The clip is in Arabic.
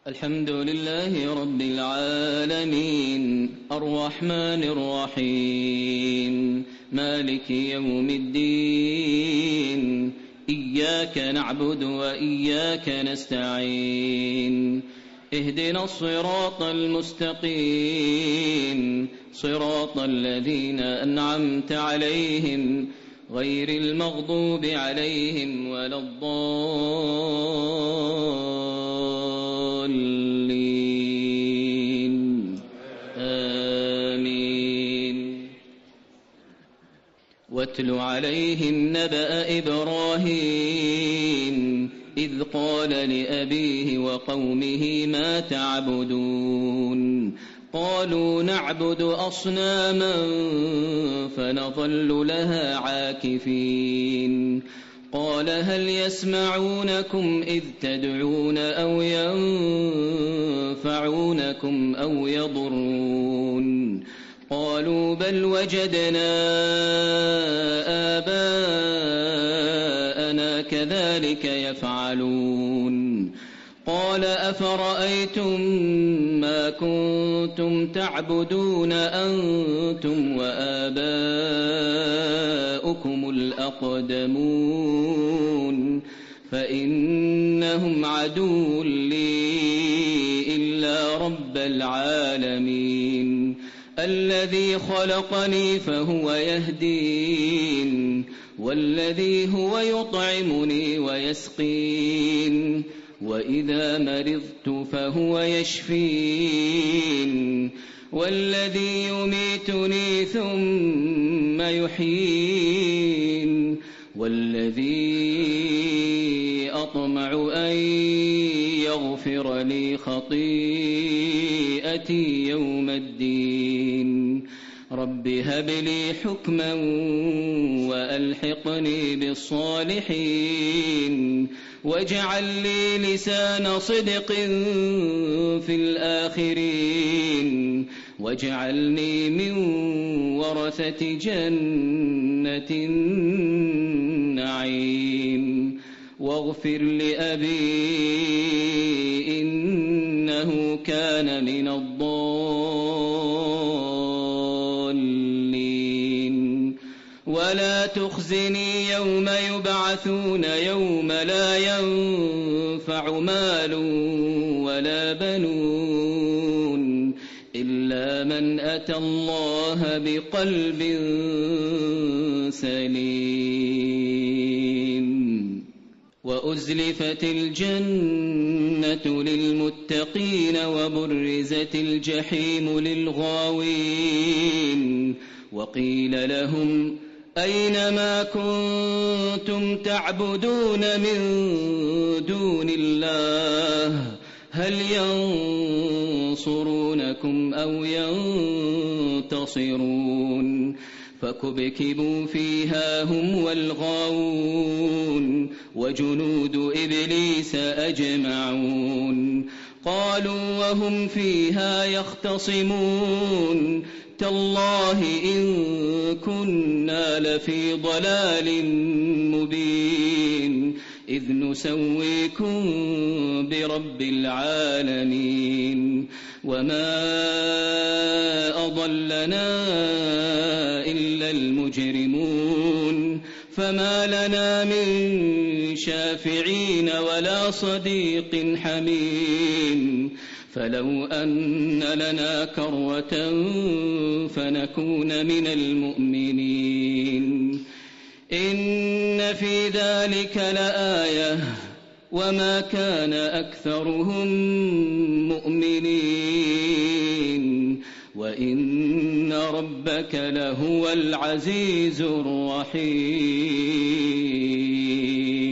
الحمد لله رب العالمين الرحمن الرحيم مالك يوم الدين إياك نعبد وإياك نستعين اهدنا الصراط المستقيم صراط الذين أنعمت عليهم غير المغضوب عليهم ولا الضالين آمين. واتل عليهم نبأ إبراهيم إذ قال لأبيه وقومه ما تعبدون قالوا نعبد أصناما فنظل لها عاكفين قال هل يسمعونكم إذ تدعون أو ينفعونكم أو يضرون قالوا بل وجدنا آباءنا كذلك يفعلون قال أفرأيتم ما كنتم تعبدون أنتم وآباؤكم الأقدمون فإنهم عدو لي إلا رب العالمين الذي خلقني فهو يهدين والذي هو يطعمني ويسقين وإذا مرضت فهو يشفين والذي يميتني ثم يحيين والذي أطمع أن يغفر لي خطيئتي يوم الدين رب هب لي حكما وألحقني بالصالحين واجعل لي لسان صدق في الآخرين واجعلني من ورثة جنة النعيم واغفر لأبي إنه كان من الضالين ولا تخزني يوم يبعثون يوم لا ينفع مال ولا بنون إلا من أتى الله بقلب سليم وأزلفت الجنة للمتقين وبرزت الجحيم للغاوين وقيل لهم أين ما كنتم تعبدون من دون الله هل ينصرونكم أو ينتصرون فكبكبوا فيها هم والغاوون وجنود إبليس أجمعون قالوا وهم فيها يختصمون تالله إن كنا لفي ضلال مبين إذ نسويكم برب العالمين وما أضلنا إلا المجرمون فما لنا من شافعين ولا صديق حميم فلو أن لنا كرة فنكون من المؤمنين إن في ذلك لآية وما كان أكثرهم مؤمنين وإن ربك لهو العزيز الرحيم.